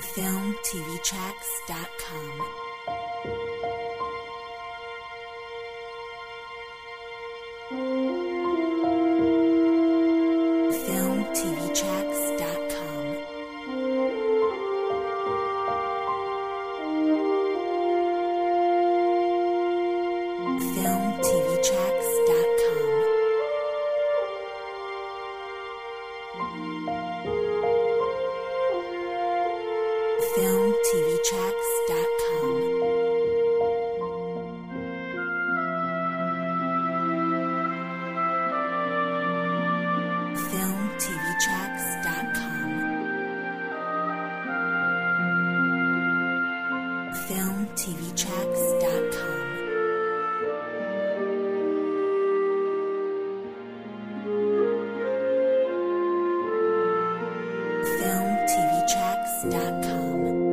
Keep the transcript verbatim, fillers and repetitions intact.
film t v tracks dot com. film t v tracks dot com. film t v tracks dot com. film t v tracks dot com. film t v tracks dot com. film t v tracks dot com. film t v tracks dot com.